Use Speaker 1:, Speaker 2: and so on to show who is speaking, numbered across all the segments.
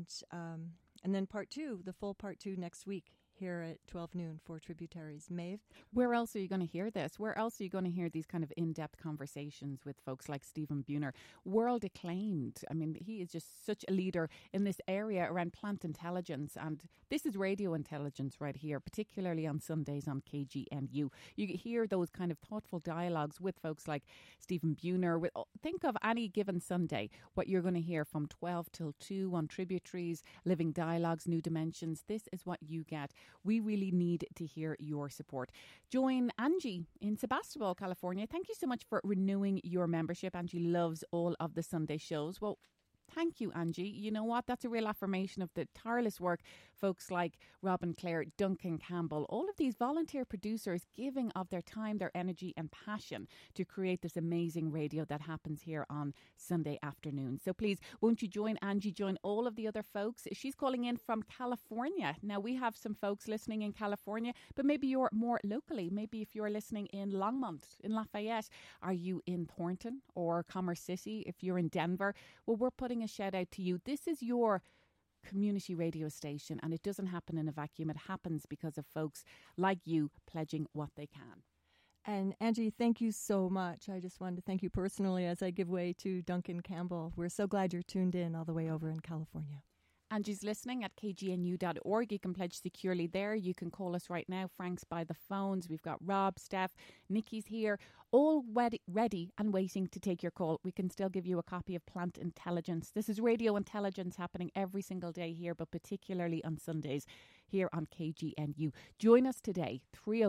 Speaker 1: then part two, the full part two next week here at 12 noon for Tributaries. Maeve?
Speaker 2: Where else are you going to hear this? Where else are you going to hear these kind of in-depth conversations with folks like Stephen Buhner? World acclaimed. I mean, he is just such a leader in this area around plant intelligence. And this is radio intelligence right here, particularly on Sundays on KGNU. You hear those kind of thoughtful dialogues with folks like Stephen Buhner. Think of any given Sunday, what you're going to hear from 12 till 2 on Tributaries, Living Dialogues, New Dimensions. This is what you get. We really need to hear your support. Join Angie in Sebastopol, California. Thank you so much for renewing your membership. Angie loves all of the Sunday shows. Well, thank you, Angie. You know what? That's a real affirmation of the tireless work folks like Robin Clare, Duncan Campbell, all of these volunteer producers giving of their time, their energy and passion to create this amazing radio that happens here on Sunday afternoon. So please, won't you join Angie, join all of the other folks? She's calling in from California. Now, we have some folks listening in California, but maybe you're more locally. Maybe if you're listening in Longmont, in Lafayette, are you in Thornton or Commerce City? If you're in Denver, well, we're putting a shout out to you. This is your community radio station, and it doesn't happen in a vacuum. It happens because of folks like you pledging what they can.
Speaker 1: And Angie, thank you so much. I just wanted to thank you personally as I give way to Duncan Campbell. We're so glad you're tuned in all the way over in California.
Speaker 2: Angie's listening at kgnu.org. You can pledge securely there. You can call us right now. Frank's by the phones. We've got Rob, Steph, Nikki's here, all ready and waiting to take your call. We can still give you a copy of Plant Intelligence. This is radio intelligence happening every single day here, but particularly on Sundays here on KGNU. Join us today,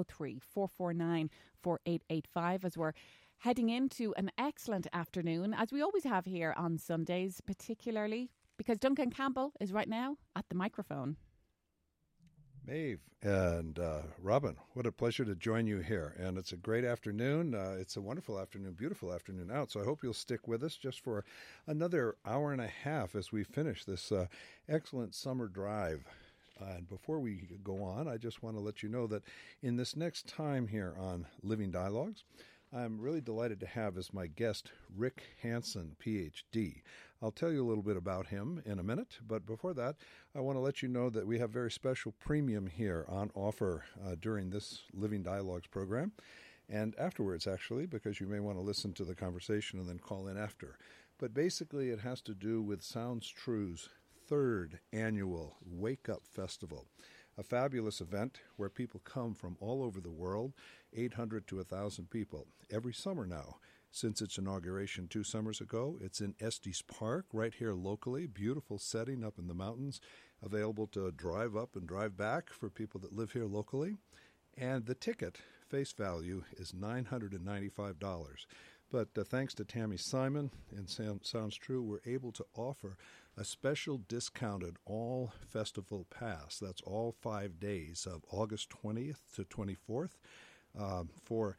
Speaker 2: 303-449-4885, as we're heading into an excellent afternoon, as we always have here on Sundays, particularly because Duncan Campbell is right now at the microphone.
Speaker 3: Maeve and Robin, what a pleasure to join you here. And it's a great afternoon. It's a wonderful afternoon, beautiful afternoon out. So I hope you'll stick with us just for another hour and a half as we finish this excellent summer drive. And before we go on, I just want to let you know that in this next time here on Living Dialogues, I'm really delighted to have as my guest Rick Hansen, Ph.D. I'll tell you a little bit about him in a minute, but before that, I want to let you know that we have very special premium here on offer during this Living Dialogues program, and afterwards, actually, because you may want to listen to the conversation and then call in after. But basically, it has to do with Sounds True's third annual Wake Up Festival, a fabulous event where people come from all over the world, 800 to 1,000 people, every summer now. Since its inauguration 2 summers ago, it's in Estes Park, right here locally, beautiful setting up in the mountains, available to drive up and drive back for people that live here locally. And the ticket, face value, is $995. But thanks to Tammy Simon and Sounds True, we're able to offer a special discounted all-festival pass. That's all 5 days of August 20th to 24th for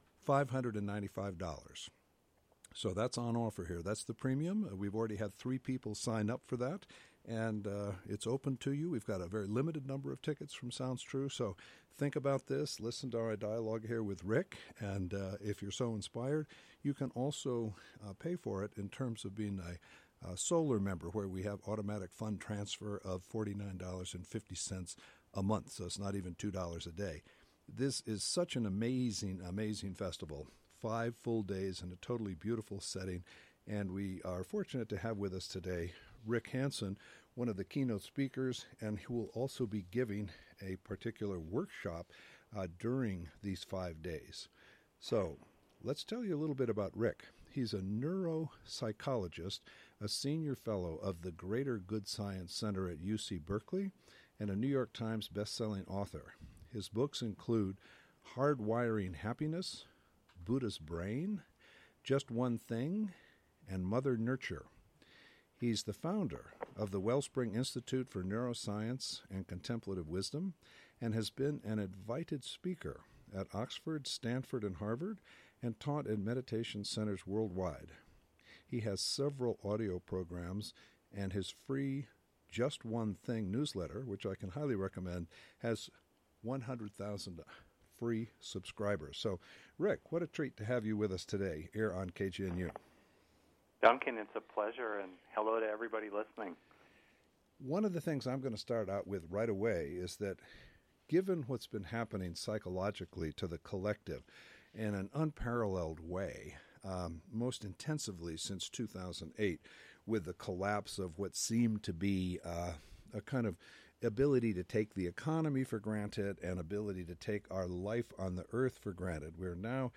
Speaker 3: $595. So that's on offer here. That's the premium. We've already had 3 people sign up for that, and it's open to you. We've got a very limited number of tickets from Sounds True, so think about this. Listen to our dialogue here with Rick, and if you're so inspired, you can also pay for it in terms of being a Solar member, where we have automatic fund transfer of $49.50 a month, so it's not even $2 a day. This is such an amazing, amazing festival. 5 full days in a totally beautiful setting, and we are fortunate to have with us today Rick Hansen, one of the keynote speakers, and who will also be giving a particular workshop during these 5 days. So let's tell you a little bit about Rick. He's a neuropsychologist, a senior fellow of the Greater Good Science Center at UC Berkeley, and a New York Times best-selling author. His books include Hardwiring Happiness, Buddha's Brain, Just One Thing, and Mother Nurture. He's the founder of the Wellspring Institute for Neuroscience and Contemplative Wisdom and has been an invited speaker at Oxford, Stanford, and Harvard, and taught in meditation centers worldwide. He has several audio programs, and his free Just One Thing newsletter, which I can highly recommend, has 100,000 free subscribers. So, Rick, what a treat to have you with us today here on KGNU.
Speaker 4: Duncan, it's a pleasure, and hello to everybody listening.
Speaker 3: One of the things I'm going to start out with right away is that given what's been happening psychologically to the collective in an unparalleled way, most intensively since 2008, with the collapse of what seemed to be a kind of ability to take the economy for granted and ability to take our life on the earth for granted. We're now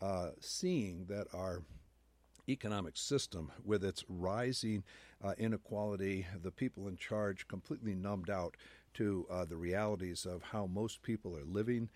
Speaker 3: seeing that our economic system, with its rising inequality, the people in charge completely numbed out to the realities of how most people are living,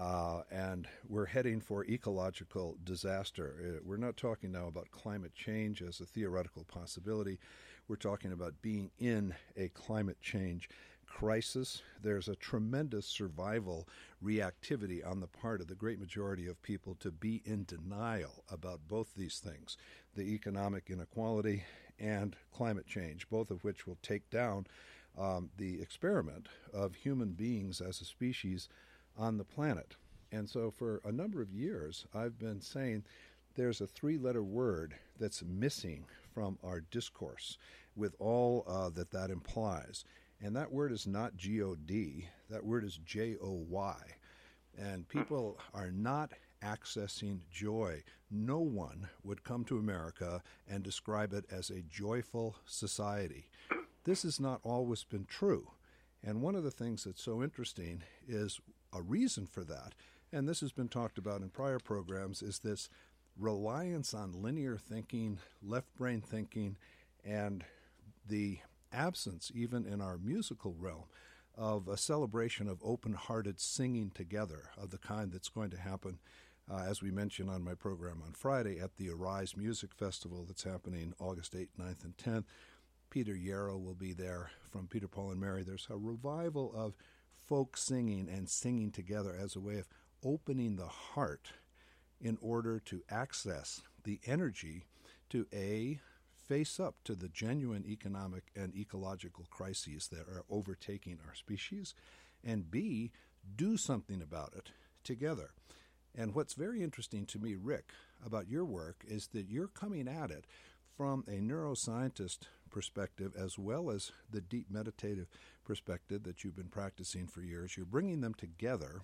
Speaker 3: and we're heading for ecological disaster. We're not talking now about climate change as a theoretical possibility. We're talking about being in a climate change crisis. There's a tremendous survival reactivity on the part of the great majority of people to be in denial about both these things, the economic inequality and climate change, both of which will take down the experiment of human beings as a species on the planet. And so for a number of years, I've been saying there's a three-letter word that's missing from our discourse with all that implies. And that word is not G-O-D. That word is J-O-Y. And people are not accessing joy. No one would come to America and describe it as a joyful society. This has not always been true. And one of the things that's so interesting is a reason for that, and this has been talked about in prior programs, is this reliance on linear thinking, left brain thinking, and the absence, even in our musical realm, of a celebration of open-hearted singing together of the kind that's going to happen, as we mentioned on my program on Friday, at the Arise Music Festival that's happening August 8th, 9th, and 10th. Peter Yarrow will be there from Peter, Paul, and Mary. There's a revival of folk singing and singing together as a way of opening the heart in order to access the energy to face up to the genuine economic and ecological crises that are overtaking our species, and B, do something about it together. And what's very interesting to me, Rick, about your work is that you're coming at it from a neuroscientist perspective as well as the deep meditative perspective that you've been practicing for years. You're bringing them together,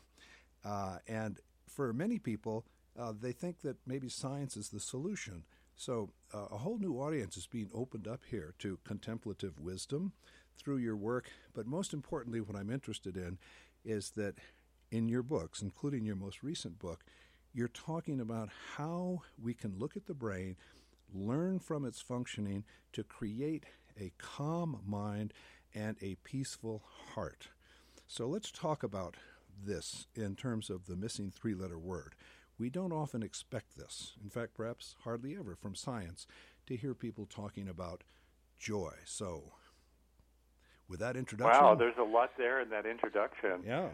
Speaker 3: and for many people, they think that maybe science is the solution. So a whole new audience is being opened up here to contemplative wisdom through your work. But most importantly, what I'm interested in is that in your books, including your most recent book, you're talking about how we can look at the brain, learn from its functioning to create a calm mind and a peaceful heart. So let's talk about this in terms of the missing three-letter word. We don't often expect this, in fact, perhaps hardly ever from science, to hear people talking about joy. So, with that introduction...
Speaker 4: Wow, there's a lot there in that introduction.
Speaker 3: Yeah.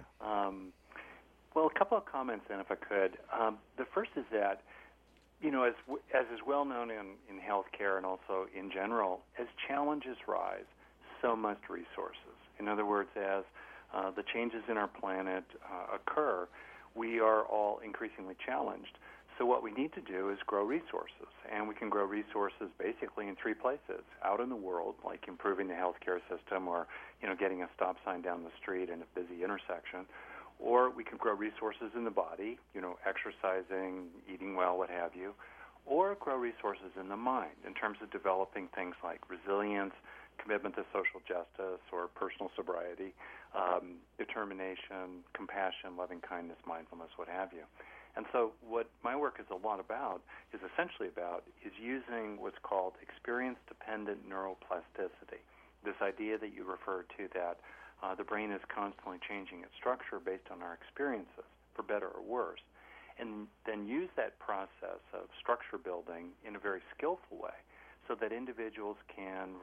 Speaker 4: Well, a couple of comments, then, if I could. The first is that, you know, as is well known in healthcare and also in general, as challenges rise, so must resources. In other words, as the changes in our planet occur, we are all increasingly challenged. So what we need to do is grow resources, and we can grow resources basically in three places: out in the world, like improving the healthcare system, or getting a stop sign down the street in a busy intersection, or we can grow resources in the body, exercising, eating well, what have you, or grow resources in the mind in terms of developing things like resilience, commitment to social justice or personal sobriety, determination, compassion, loving kindness, mindfulness, what have you. And so what my work is a lot about, is essentially about, is using what's called experience-dependent neuroplasticity, this idea that you referred to, that the brain is constantly changing its structure based on our experiences, for better or worse, and then use that process of structure building in a very skillful way so that individuals can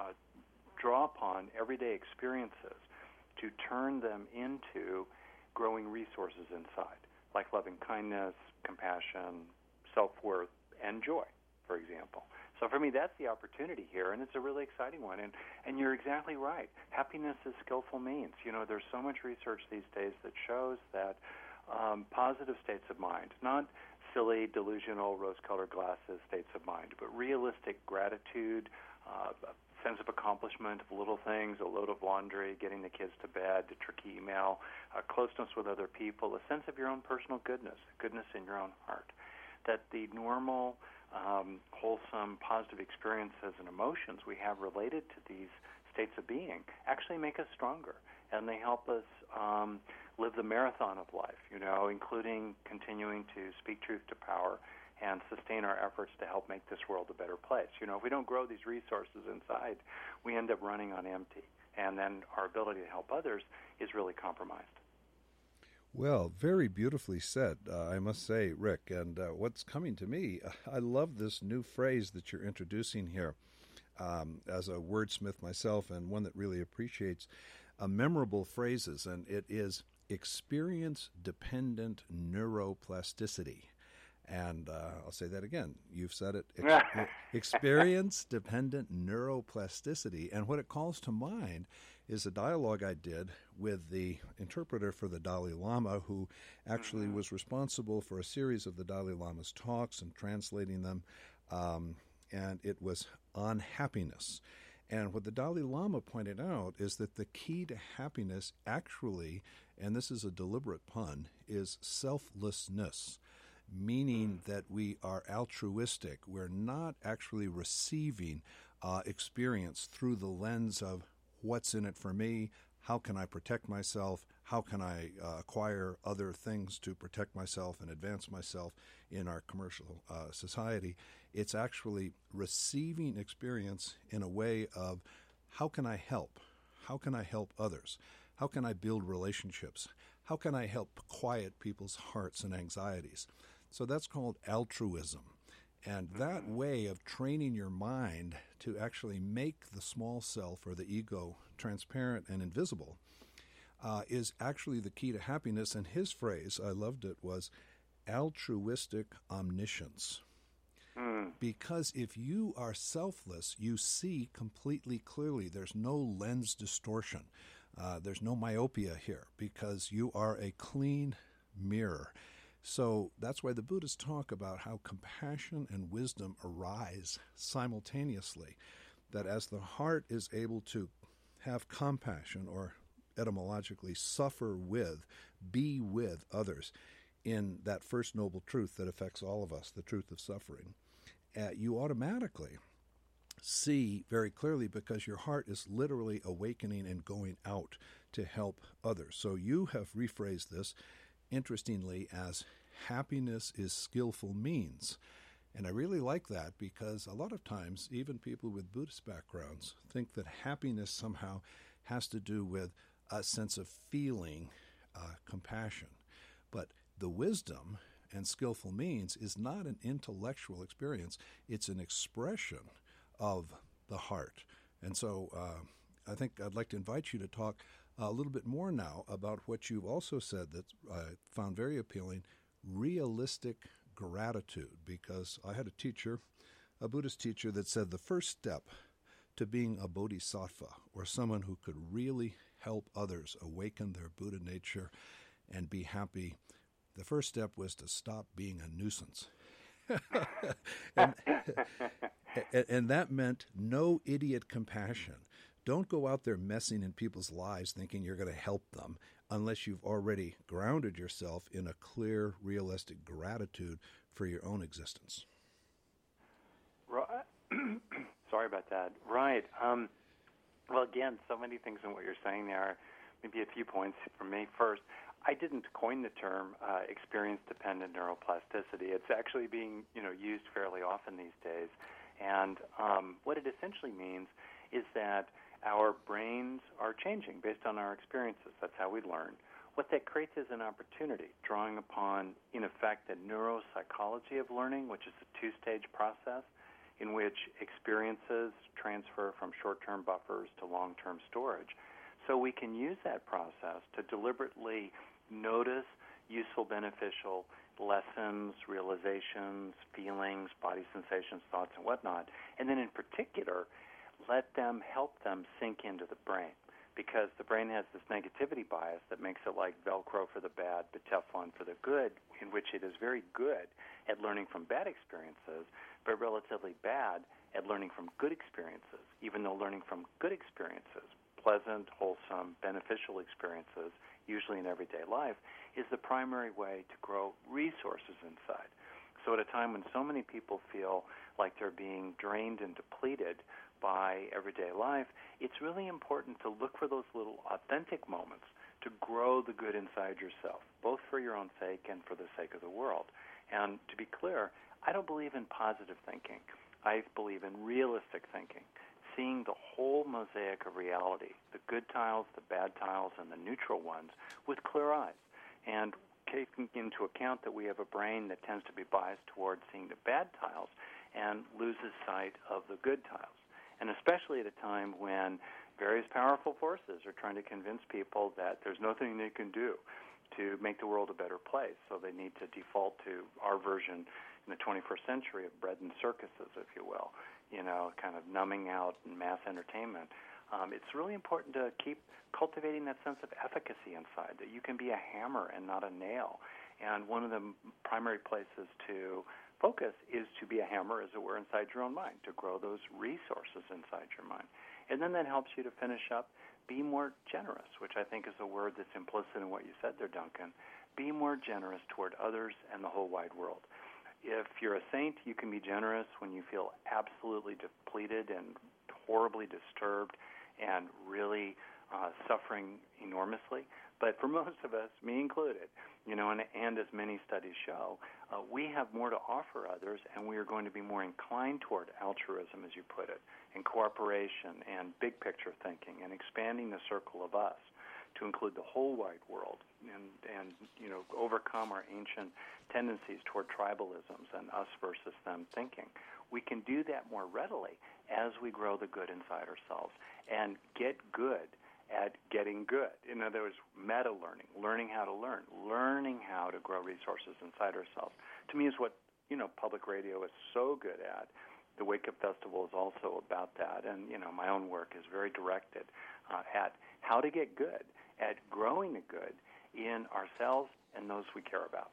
Speaker 4: draw upon everyday experiences to turn them into growing resources inside, like loving kindness, compassion, self-worth, and joy, for example. So for me, that's the opportunity here, and it's a really exciting one. And you're exactly right. Happiness is skillful means. There's so much research these days that shows that positive states of mind, not silly, delusional, rose-colored glasses states of mind, but realistic gratitude, sense of accomplishment of little things, a load of laundry, getting the kids to bed, a tricky email, closeness with other people, a sense of your own personal goodness in your own heart. That the normal, wholesome, positive experiences and emotions we have related to these states of being actually make us stronger, and they help us live the marathon of life, including continuing to speak truth to power and sustain our efforts to help make this world a better place. If we don't grow these resources inside, we end up running on empty, and then our ability to help others is really compromised.
Speaker 3: Well, very beautifully said, I must say, Rick. And what's coming to me, I love this new phrase that you're introducing here. As a wordsmith myself, and one that really appreciates memorable phrases, and it is experience-dependent neuroplasticity. And I'll say that again. You've said it. Experience-dependent neuroplasticity. And what it calls to mind is a dialogue I did with the interpreter for the Dalai Lama, who actually was responsible for a series of the Dalai Lama's talks and translating them. And it was on happiness. And what the Dalai Lama pointed out is that the key to happiness actually, and this is a deliberate pun, is selflessness, meaning that we are altruistic. We're not actually receiving experience through the lens of what's in it for me, how can I protect myself, how can I acquire other things to protect myself and advance myself in our commercial society. It's actually receiving experience in a way of how can I help? How can I help others? How can I build relationships? How can I help quiet people's hearts and anxieties? So that's called altruism. And that way of training your mind to actually make the small self or the ego transparent and invisible is actually the key to happiness. And his phrase, I loved it, was altruistic omniscience. Because if you are selfless, you see completely clearly. There's no lens distortion. There's no myopia here because you are a clean mirror. So that's why the Buddhists talk about how compassion and wisdom arise simultaneously, that as the heart is able to have compassion, or etymologically suffer with, be with others in that first noble truth that affects all of us, the truth of suffering, you automatically see very clearly because your heart is literally awakening and going out to help others. So you have rephrased this, interestingly, as happiness is skillful means. And I really like that because a lot of times, even people with Buddhist backgrounds think that happiness somehow has to do with a sense of feeling compassion. But the wisdom and skillful means is not an intellectual experience. It's an expression of the heart. And so I think I'd like to invite you to talk a little bit more now about what you've also said that I found very appealing, realistic gratitude, because I had a teacher, a Buddhist teacher, that said the first step to being a bodhisattva, or someone who could really help others awaken their Buddha nature and be happy, the first step was to stop being a nuisance. and that meant no idiot compassion. Don't go out there messing in people's lives thinking you're going to help them unless you've already grounded yourself in a clear, realistic gratitude for your own existence.
Speaker 4: Right. Sorry about that. Right. Well, again, so many things in what you're saying there. Maybe a few points from me. First, I didn't coin the term experience-dependent neuroplasticity. It's actually being used fairly often these days. And what it essentially means is that our brains are changing based on our experiences. That's how we learn. What that creates is an opportunity, drawing upon, in effect, the neuropsychology of learning, which is a two-stage process in which experiences transfer from short-term buffers to long-term storage. So we can use that process to deliberately notice useful, beneficial lessons, realizations, feelings, body sensations, thoughts, and whatnot, and then in particular, let them help them sink into the brain, because the brain has this negativity bias that makes it like Velcro for the bad, but Teflon for the good, in which it is very good at learning from bad experiences, but relatively bad at learning from good experiences, even though learning from good experiences, pleasant, wholesome, beneficial experiences, usually in everyday life, is the primary way to grow resources inside. So at a time when so many people feel like they're being drained and depleted by everyday life, it's really important to look for those little authentic moments to grow the good inside yourself, both for your own sake and for the sake of the world. And to be clear, I don't believe in positive thinking. I believe in realistic thinking, seeing the whole mosaic of reality, the good tiles, the bad tiles, and the neutral ones with clear eyes, and taking into account that we have a brain that tends to be biased towards seeing the bad tiles and loses sight of the good tiles. And especially at a time when various powerful forces are trying to convince people that there's nothing they can do to make the world a better place, so they need to default to our version in the 21st century of bread and circuses, if you will, kind of numbing out and mass entertainment. It's really important to keep cultivating that sense of efficacy inside, that you can be a hammer and not a nail. And one of the primary places to focus is to be a hammer, as it were, inside your own mind, to grow those resources inside your mind. And then that helps you to finish up, be more generous, which I think is a word that's implicit in what you said there, Duncan. Be more generous toward others and the whole wide world. If you're a saint, you can be generous when you feel absolutely depleted and horribly disturbed and really suffering enormously. But for most of us, me included, and as many studies show, we have more to offer others, and we are going to be more inclined toward altruism, as you put it, and cooperation and big picture thinking and expanding the circle of us to include the whole wide world and overcome our ancient tendencies toward tribalisms and us versus them thinking. We can do that more readily as we grow the good inside ourselves and get good at getting good. In other words, meta-learning, learning how to learn, learning how to grow resources inside ourselves. To me is what, public radio is so good at. The Wake Up Festival is also about that, and, my own work is very directed at how to get good, at growing the good in ourselves and those we care about.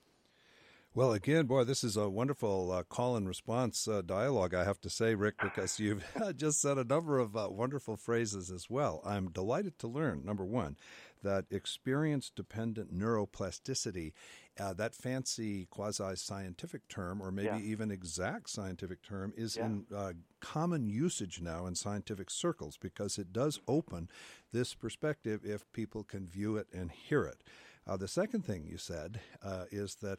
Speaker 3: Well, again, boy, this is a wonderful call and response dialogue, I have to say, Rick, because you've just said a number of wonderful phrases as well. I'm delighted to learn, number one, that experience-dependent neuroplasticity, that fancy quasi-scientific term, or maybe even exact scientific term, is in common usage now in scientific circles because it does open this perspective if people can view it and hear it. The second thing you said is that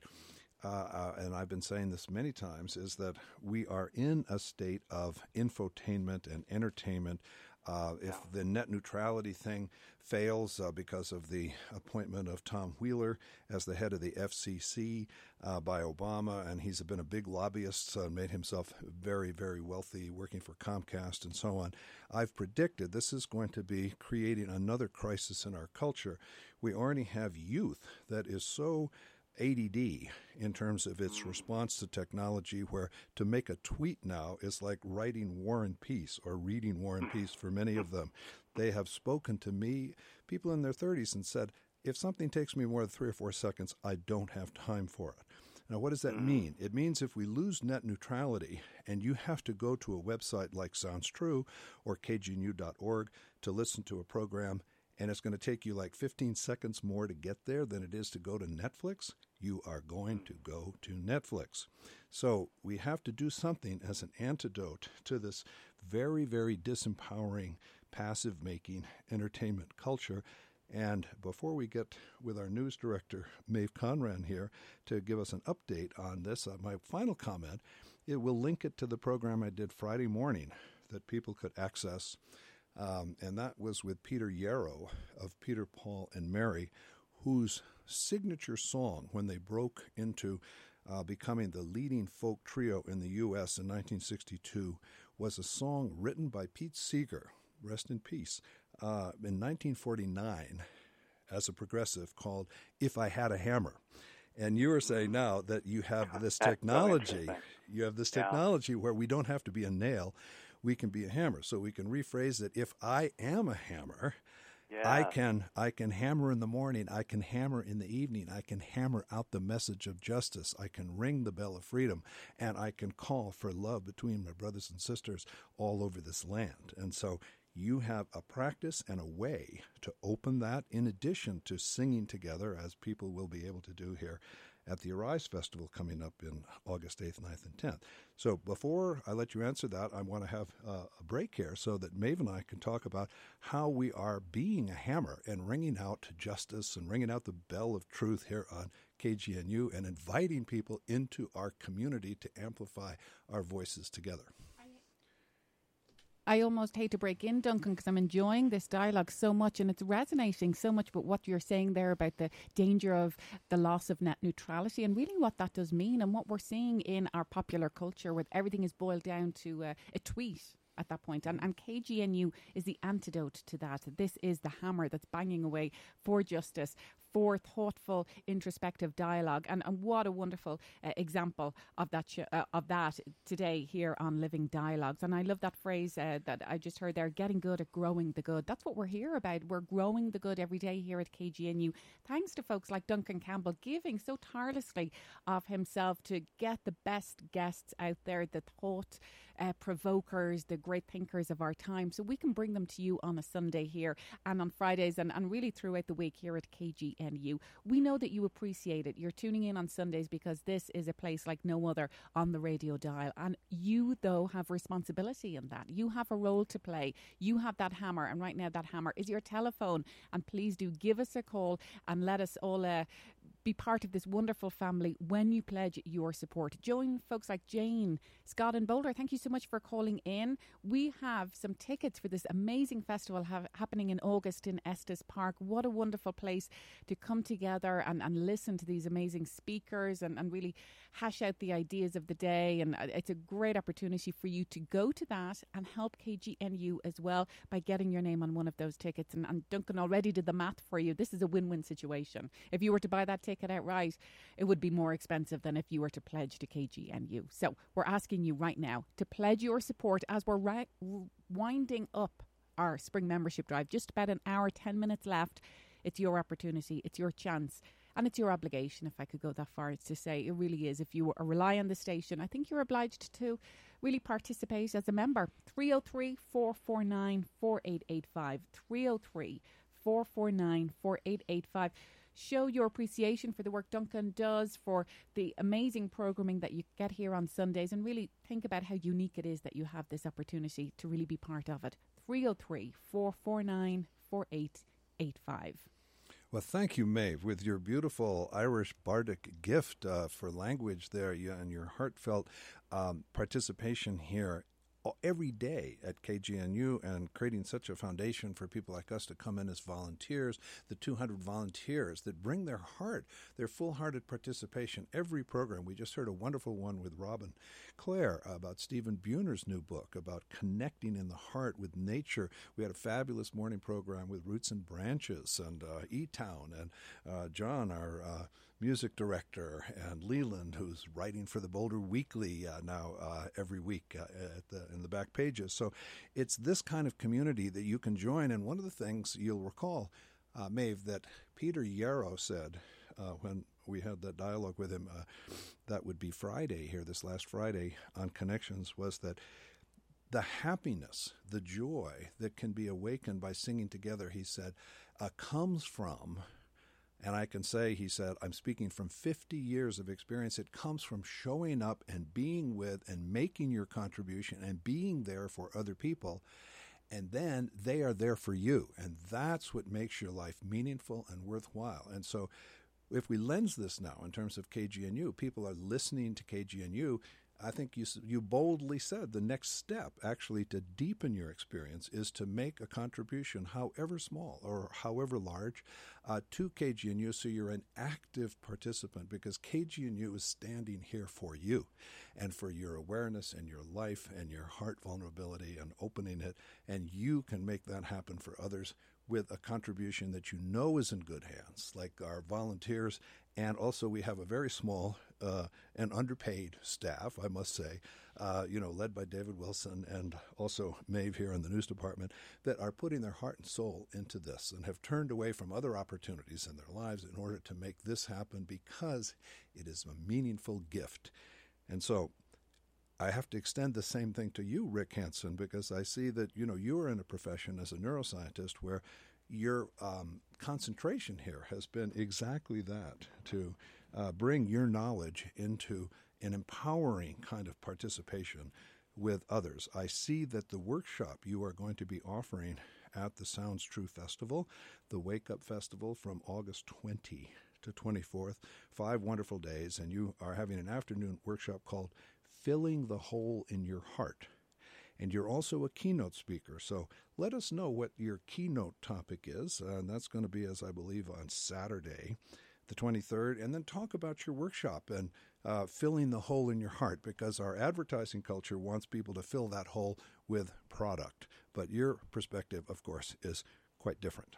Speaker 3: and I've been saying this many times, is that we are in a state of infotainment and entertainment. If the net neutrality thing fails because of the appointment of Tom Wheeler as the head of the FCC by Obama, and he's been a big lobbyist, made himself very, very wealthy working for Comcast and so on, I've predicted this is going to be creating another crisis in our culture. We already have youth that is so ADD in terms of its response to technology, where to make a tweet now is like writing War and Peace or reading War and Peace for many of them. They have spoken to me, people in their 30s, and said, if something takes me more than 3 or 4 seconds, I don't have time for it. Now, what does that mean? It means if we lose net neutrality and you have to go to a website like Sounds True or kgnu.org to listen to a program, and it's going to take you like 15 seconds more to get there than it is to go to Netflix, you are going to go to Netflix. So we have to do something as an antidote to this very, very disempowering, passive-making entertainment culture. And before we get with our news director, Maeve Conran, here to give us an update on this, my final comment, it will link it to the program I did Friday morning that people could access. And that was with Peter Yarrow of Peter, Paul, and Mary, whose signature song, when they broke into becoming the leading folk trio in the U.S. in 1962, was a song written by Pete Seeger, rest in peace, in 1949 as a progressive called If I Had a Hammer. And you are saying now that you have this technology, where we don't have to be a nail, we can be a hammer. So we can rephrase it, if I am a hammer,
Speaker 4: Yeah.
Speaker 3: I can hammer in the morning, I can hammer in the evening, I can hammer out the message of justice, I can ring the bell of freedom, and I can call for love between my brothers and sisters all over this land. And so you have a practice and a way to open that, in addition to singing together, as people will be able to do here at the Arise Festival coming up in August 8th, 9th, and 10th. So before I let you answer that, I want to have a break here so that Maeve and I can talk about how we are being a hammer and ringing out justice and ringing out the bell of truth here on KGNU and inviting people into our community to amplify our voices together.
Speaker 2: I almost hate to break in, Duncan, because I'm enjoying this dialogue so much, and it's resonating so much with what you're saying there about the danger of the loss of net neutrality and really what that does mean, and what we're seeing in our popular culture where everything is boiled down to a tweet at that point. And KGNU is the antidote to that. This is the hammer that's banging away for justice, for thoughtful, introspective dialogue. And what a wonderful example of that today here on Living Dialogues. And I love that phrase that I just heard there, getting good at growing the good. That's what we're here about. We're growing the good every day here at KGNU. Thanks to folks like Duncan Campbell giving so tirelessly of himself to get the best guests out there, the thought provokers, the great thinkers of our time, so we can bring them to you on a Sunday here and on Fridays and really throughout the week here at KGNU. We know that you appreciate it. You're tuning in on Sundays because this is a place like no other on the radio dial, and you, though, have responsibility in that. You have a role to play. You have that hammer, and right now that hammer is your telephone. And please do give us a call and let us all be part of this wonderful family when you pledge your support. Join folks like Jane, Scott and Boulder. Thank you so much for calling in. We have some tickets for this amazing festival happening in August in Estes Park. What a wonderful place to come together and listen to these amazing speakers and really hash out the ideas of the day. And it's a great opportunity for you to go to that and help KGNU as well by getting your name on one of those tickets. And Duncan already did the math for you. This is a win-win situation. If you were to buy that ticket outright, it would be more expensive than if you were to pledge to KGNU. So we're asking you right now to pledge your support as we're winding up our spring membership drive. Just about an hour, 10 minutes left. It's your opportunity. It's your chance. And it's your obligation, if I could go that far, to say it really is. If you rely on the station, I think you're obliged to really participate as a member. 303-449-4885. 303-449-4885. Show your appreciation for the work Duncan does, for the amazing programming that you get here on Sundays, and really think about how unique it is that you have this opportunity to really be part of it. 303-449-4885.
Speaker 3: Well, thank you, Maeve, with your beautiful Irish bardic gift for language there and your heartfelt participation here every day at KGNU and creating such a foundation for people like us to come in as volunteers, the 200 volunteers that bring their heart, their full-hearted participation every program. We just heard a wonderful one with Robin Clare about Stephen Buhner's new book about connecting in the heart with nature. We had a fabulous morning program with Roots and Branches and E-Town and John, our music director, and Leland, who's writing for the Boulder Weekly now every week in the back pages. So it's this kind of community that you can join. And one of the things you'll recall, Maeve, that Peter Yarrow said when we had that dialogue with him, that would be Friday here, this last Friday on Connections, was that the happiness, the joy that can be awakened by singing together, he said, comes from... And I can say, he said, I'm speaking from 50 years of experience. It comes from showing up and being with and making your contribution and being there for other people. And then they are there for you. And that's what makes your life meaningful and worthwhile. And so if we lens this now in terms of KGNU, people are listening to KGNU. I think you boldly said the next step actually to deepen your experience is to make a contribution, however small or however large, to KGNU, so you're an active participant, because KGNU is standing here for you and for your awareness and your life and your heart vulnerability and opening it, and you can make that happen for others with a contribution that you know is in good hands, like our volunteers And also we have a very small and underpaid staff, I must say, led by David Wilson and also Maeve here in the news department, that are putting their heart and soul into this and have turned away from other opportunities in their lives in order to make this happen because it is a meaningful gift. And so I have to extend the same thing to you, Rick Hansen, because I see that, you are in a profession as a neuroscientist where your concentration here has been exactly that, to bring your knowledge into an empowering kind of participation with others. I see that the workshop you are going to be offering at the Sounds True Festival, the Wake Up Festival, from August 20 to 24th, 5 wonderful days, and you are having an afternoon workshop called Filling the Hole in Your Heart. And you're also a keynote speaker, so let us know what your keynote topic is, and that's going to be, as I believe, on Saturday, the 23rd, and then talk about your workshop and filling the hole in your heart, because our advertising culture wants people to fill that hole with product. But your perspective, of course, is quite different.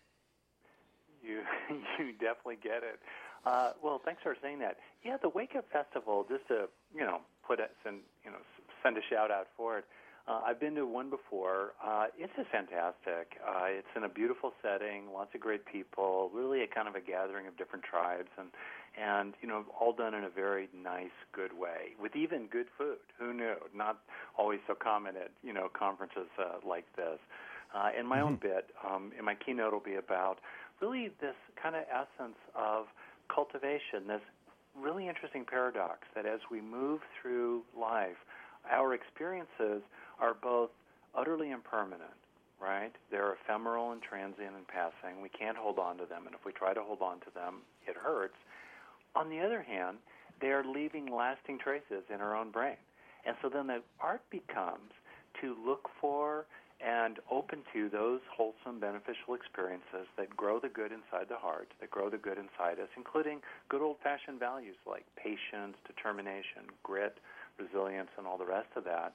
Speaker 4: You definitely get it. Well, thanks for saying that. Yeah, the Wake Up Festival, just to send a shout out for it. I've been to one before. It's just fantastic. It's in a beautiful setting, lots of great people, really a kind of a gathering of different tribes, and all done in a very nice, good way, with even good food. Who knew? Not always so common at conferences like this. And my own bit, in my keynote, will be about really this kind of essence of cultivation, this really interesting paradox that as we move through life, our experiences are both utterly impermanent, right? They're ephemeral and transient and passing. We can't hold on to them, and if we try to hold on to them, it hurts. On the other hand, they are leaving lasting traces in our own brain. And so then the art becomes to look for and open to those wholesome, beneficial experiences that grow the good inside the heart, that grow the good inside us, including good old-fashioned values like patience, determination, grit, resilience, and all the rest of that.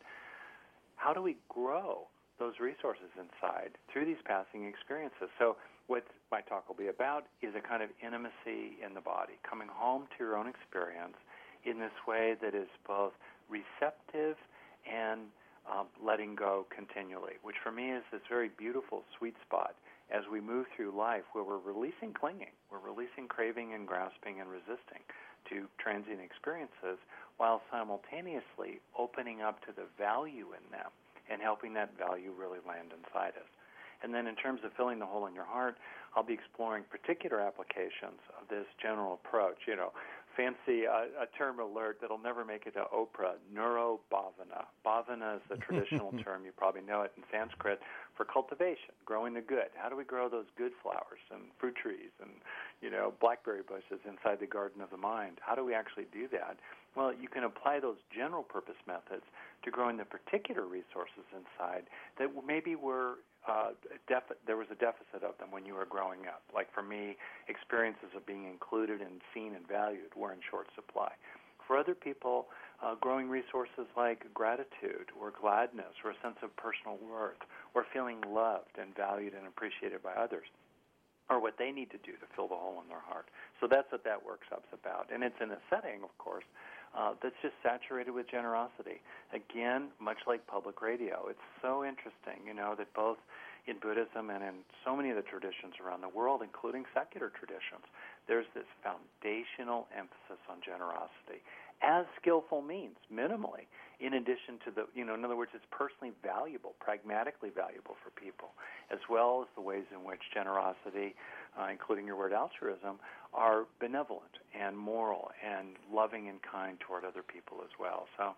Speaker 4: How do we grow those resources inside through these passing experiences? So what my talk will be about is a kind of intimacy in the body, coming home to your own experience in this way that is both receptive and letting go continually, which for me is this very beautiful sweet spot as we move through life where we're releasing clinging, we're releasing craving and grasping and resisting to transient experiences while simultaneously opening up to the value in them and helping that value really land inside us. And then in terms of filling the hole in your heart, I'll be exploring particular applications of this general approach. Fancy a term alert that'll never make it to Oprah, neurobhavana. Bhavana is the traditional term, you probably know it in Sanskrit, for cultivation, growing the good. How do we grow those good flowers and fruit trees and, blackberry bushes inside the garden of the mind? How do we actually do that? Well, you can apply those general purpose methods to growing the particular resources inside that maybe were there was a deficit of them when you were growing up. Like for me, experiences of being included and seen and valued were in short supply. For other people, growing resources like gratitude or gladness or a sense of personal worth or feeling loved and valued and appreciated by others are what they need to do to fill the hole in their heart. So that's what that workshop's about. And it's in a setting, of course, that's just saturated with generosity. Again, much like public radio, it's so interesting, that both in Buddhism and in so many of the traditions around the world, including secular traditions, there's this foundational emphasis on generosity as skillful means, minimally, in addition to in other words, it's personally valuable, pragmatically valuable for people, as well as the ways in which generosity, including your word altruism, are benevolent and moral and loving and kind toward other people as well. So,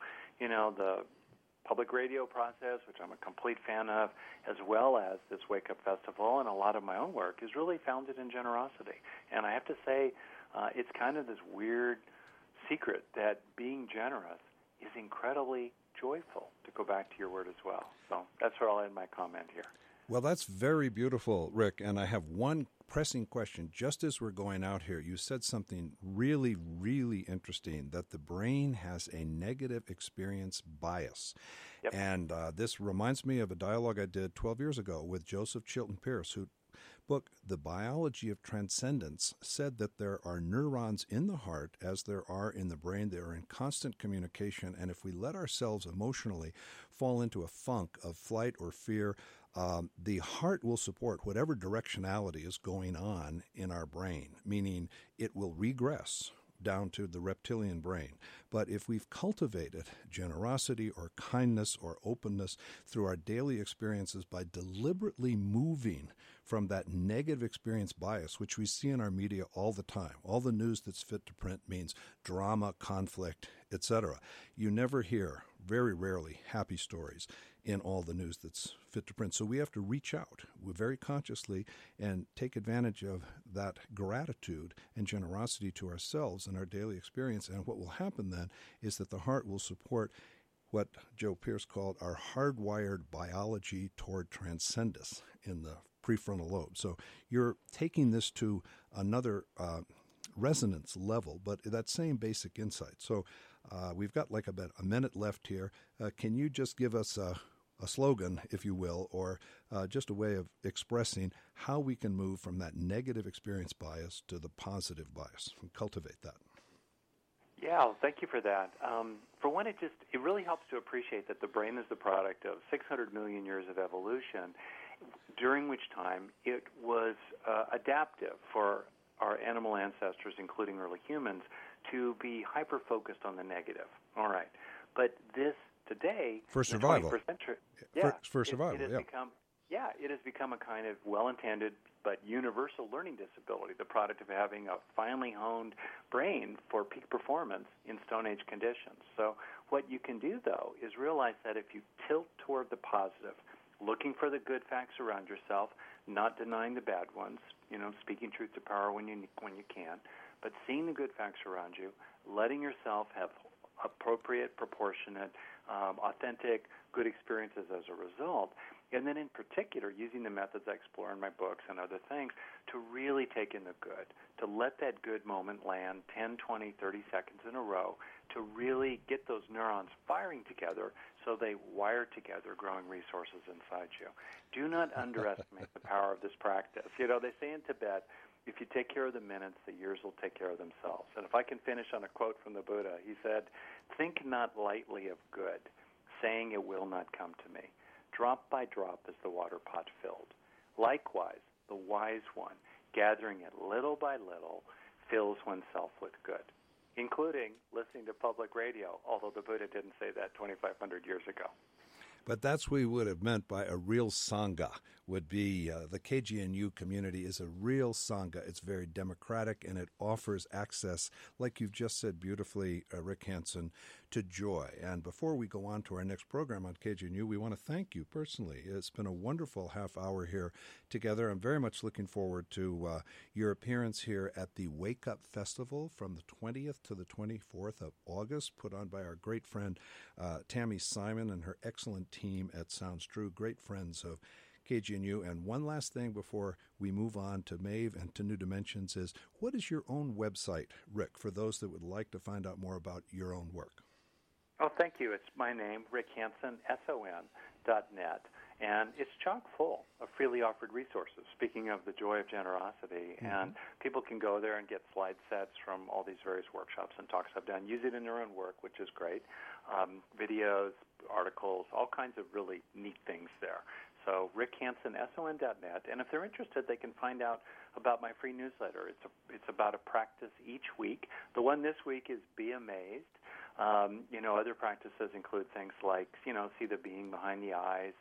Speaker 4: the public radio process, which I'm a complete fan of, as well as this Wake Up Festival and a lot of my own work, is really founded in generosity. And I have to say, it's kind of this weird secret that being generous is incredibly joyful, to go back to your word as well. So that's where I'll end my comment here.
Speaker 3: Well, that's very beautiful, Rick, and I have one pressing question. Just as we're going out here, you said something really, really interesting, that the brain has a negative experience bias. Yep. And this reminds me of a dialogue I did 12 years ago with Joseph Chilton Pierce, who book, The Biology of Transcendence, said that there are neurons in the heart as there are in the brain. They are in constant communication, and if we let ourselves emotionally fall into a funk of flight or fear, the heart will support whatever directionality is going on in our brain, meaning it will regress down to the reptilian brain. But if we've cultivated generosity or kindness or openness through our daily experiences by deliberately moving from that negative experience bias, which we see in our media all the time, all the news that's fit to print means drama, conflict, etc. You never hear, very rarely, happy stories in all the news that's fit to print. So we have to reach out very consciously and take advantage of that gratitude and generosity to ourselves in our daily experience. And what will happen then is that the heart will support what Joe Pearce called our hardwired biology toward transcendence in the prefrontal lobe. So you're taking this to another resonance level, but that same basic insight. So we've got like about a minute left here. Can you just give us a slogan, if you will, or just a way of expressing how we can move from that negative experience bias to the positive bias and cultivate that?
Speaker 4: Yeah, well, thank you for that. For one, it really helps to appreciate that the brain is the product of 600 million years of evolution, during which time it was adaptive for our animal ancestors, including early humans, to be hyper-focused on the negative. All right. But this today,
Speaker 3: for survival.
Speaker 4: In the 21st century,
Speaker 3: for survival,
Speaker 4: it has become a kind of well-intended but universal learning disability, the product of having a finely honed brain for peak performance in Stone Age conditions. So what you can do, though, is realize that if you tilt toward the positive, looking for the good facts around yourself, not denying the bad ones, speaking truth to power when you can, but seeing the good facts around you, letting yourself have appropriate, proportionate, authentic, good experiences as a result, and then in particular using the methods I explore in my books and other things to really take in the good, to let that good moment land 10, 20, 30 seconds in a row, to really get those neurons firing together so they wire together growing resources inside you. Do not underestimate the power of this practice. They say in Tibet, if you take care of the minutes, the years will take care of themselves. And if I can finish on a quote from the Buddha, he said, "Think not lightly of good, saying it will not come to me. Drop by drop is the water pot filled. Likewise, the wise one, gathering it little by little, fills oneself with good," including listening to public radio, although the Buddha didn't say that 2,500 years ago.
Speaker 3: But that's what we would have meant by a real Sangha, would be the KGNU community is a real Sangha. It's very democratic, and it offers access, like you've just said beautifully, Rick Hansen, to joy. And before we go on to our next program on KGNU, we want to thank you personally. It's been a wonderful half hour here together. I'm very much looking forward to your appearance here at the Wake Up Festival from the 20th to the 24th of August, put on by our great friend Tammy Simon and her excellent team at Sounds True, great friends of KGNU. And one last thing before we move on to Maeve and to New Dimensions is, what is your own website, Rick, for those that would like to find out more about your own work?
Speaker 4: Oh, thank you. It's my name, Rick Hansen, SON.net. And it's chock full of freely offered resources, speaking of the joy of generosity. Mm-hmm. And people can go there and get slide sets from all these various workshops and talks I've done, use it in their own work, which is great, videos, articles, all kinds of really neat things there. So Rick Hansen, SON.net. And if they're interested, they can find out about my free newsletter. It's about a practice each week. The one this week is Be Amazed. Other practices include things like, see the being behind the eyes,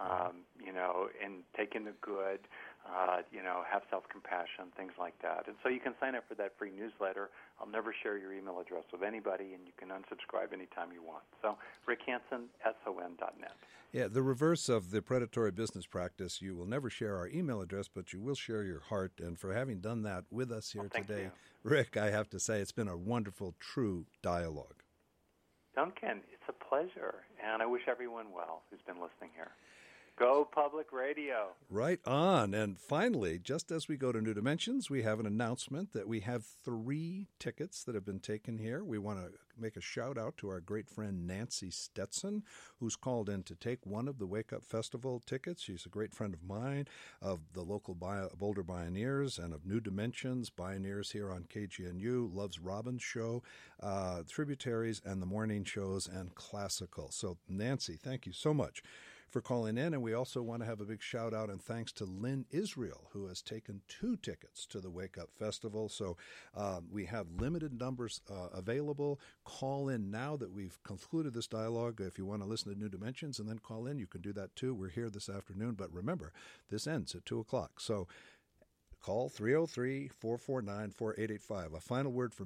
Speaker 4: and take in the good, have self-compassion, things like that. And so you can sign up for that free newsletter. I'll never share your email address with anybody, and you can unsubscribe anytime you want. So Rick Hansen, SON.net. Yeah,
Speaker 3: the reverse of the predatory business practice, you will never share our email address, but you will share your heart. And for having done that with us here today, Rick, I have to say it's been a wonderful, true dialogue.
Speaker 4: Duncan, it's a pleasure, and I wish everyone well who's been listening here. Go Public Radio.
Speaker 3: Right on. And finally, just as we go to New Dimensions, we have an announcement that we have 3 tickets that have been taken here. We want to make a shout out to our great friend Nancy Stetson, who's called in to take one of the Wake Up Festival tickets. She's a great friend of mine, of the local Boulder Bioneers, and of New Dimensions, Bioneers here on KGNU, loves Robin's show, Tributaries, and the morning shows, and classical. So, Nancy, thank you so much for calling in. And we also want to have a big shout out and thanks to Lynn Israel, who has taken 2 tickets to the Wake Up Festival. So we have limited numbers available. Call in now that we've concluded this dialogue. If you want to listen to New Dimensions and then call in, you can do that too. We're here this afternoon. But remember, this ends at 2 o'clock. So call 303-449-4885. A final word from